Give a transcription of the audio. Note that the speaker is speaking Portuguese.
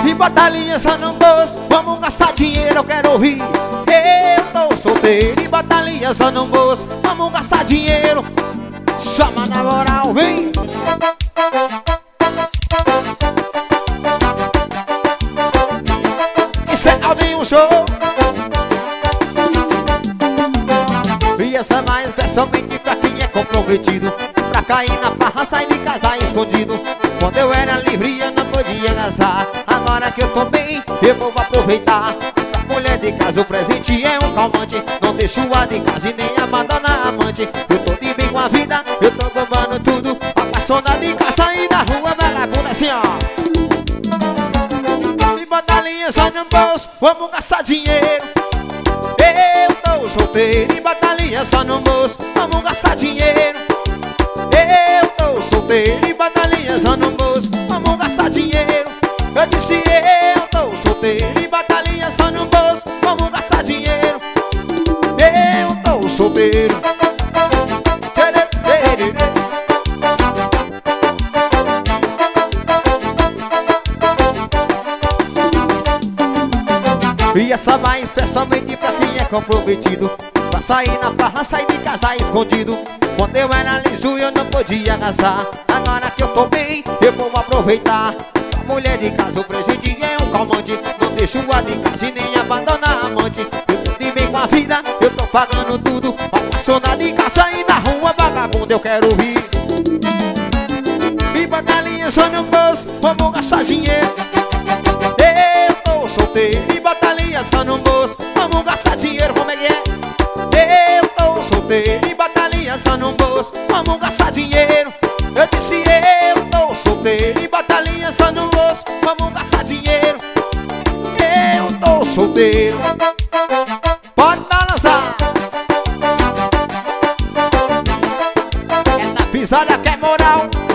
E bota a aliança no bolso, vamos gastar dinheiro, eu quero ouvir. Eu tô solteiro e bota a aliança no bolso, vamos gastar dinheiro. Chama na moral, vem. Isso é Aldinho Show. E essa é mais especialmente pra quem é comprometido, pra cair na farra, sair de casa escondido. Quando eu era livre eu não podia casar, agora que eu tô bem eu vou aproveitar. Pra mulher de casa o presente é um calmante, não deixo a de casa e nem abandona a amante. Eu tô de bem com a vida, eu tô bombando tudo, apaixonado de casa e na rua vagabunda assim ó. E bota a aliança no bolso, vamos gastar dinheiro. Eu tô solteiro e bota a aliança no bolso, vamos gastar dinheiro. Eu tô solteiro e bota a aliança no bolso, vamos gastar dinheiro. Eu disse eu tô solteiro e bota a aliança no bolso, vamos gastar dinheiro. Eu tô solteiro. E essa vai especialmente pra quem é comprometido, pra sair na farra, sair de casa escondido. Quando eu era liso eu não podia casar, agora que eu tô bem eu vou aproveitar. Pra mulher de casa o presente é um calmante, não deixo a de casa e nem abandona a amante. Eu tô de bem com a vida, eu tô pagando tudo, apaixonado de casa e na rua vagabundo eu quero ouvir. E bota a aliança no bolso, vamos gastar dinheiro. Eu tô solteiro e bota a aliança no bolso, vamos gastar dinheiro, como é que é? Eu tô solteiro e bota a aliança no bolso, vamos gastar dinheiro. Eu disse eu tô solteiro e bota a aliança no bolso, vamos gastar dinheiro. Eu tô solteiro. Pode balançar. É na pisada que é moral.